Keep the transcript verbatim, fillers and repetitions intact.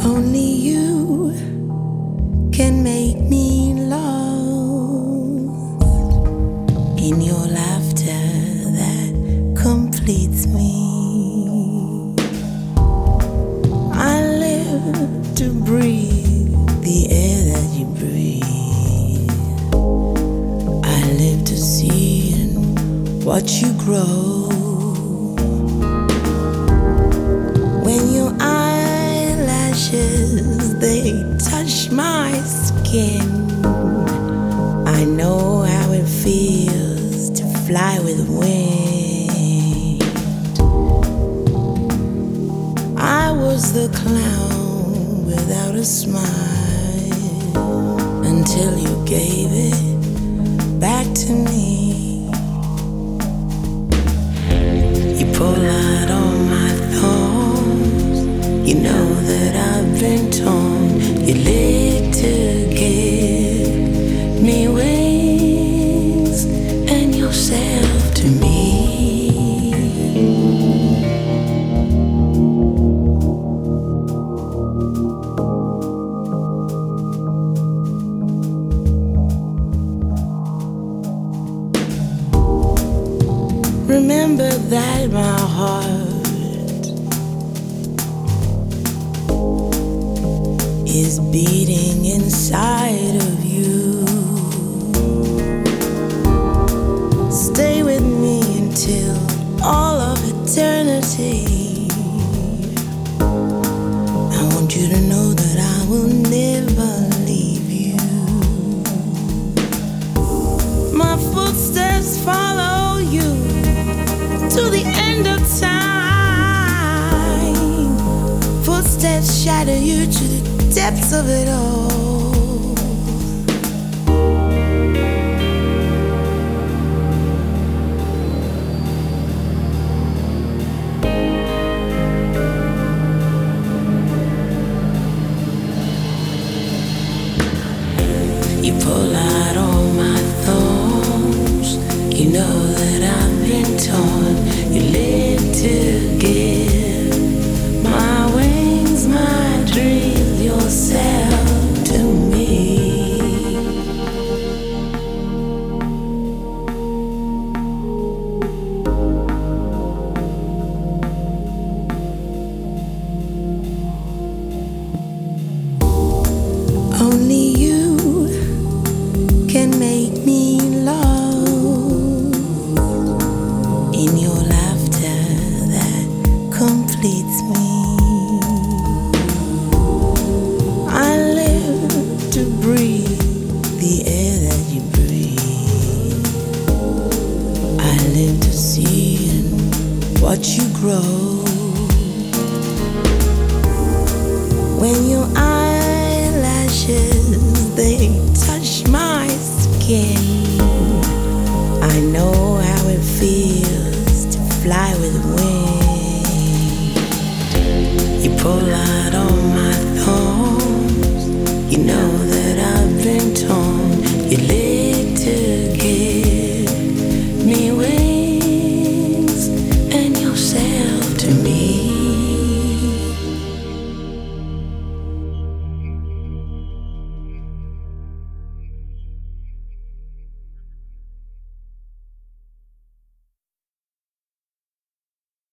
Only you can make me lost in your laughter that completes me. I live to breathe the air that you breathe. I live to see and watch you grow. When your eyelashes, they touch my skin, I know how it feels to fly with wind. I was the clown without a smile until you gave it back to me. You pull out all my thorns. You know that I've been torn. You live to give me wings and yourself to me. Remember that my heart is beating inside of you. Stay with me until all of eternity. I want you to know that I will never leave you. My footsteps follow you to the end of time. Footsteps shadow you to the depths of it all. You pull out all my thorns. You know that I've been torn.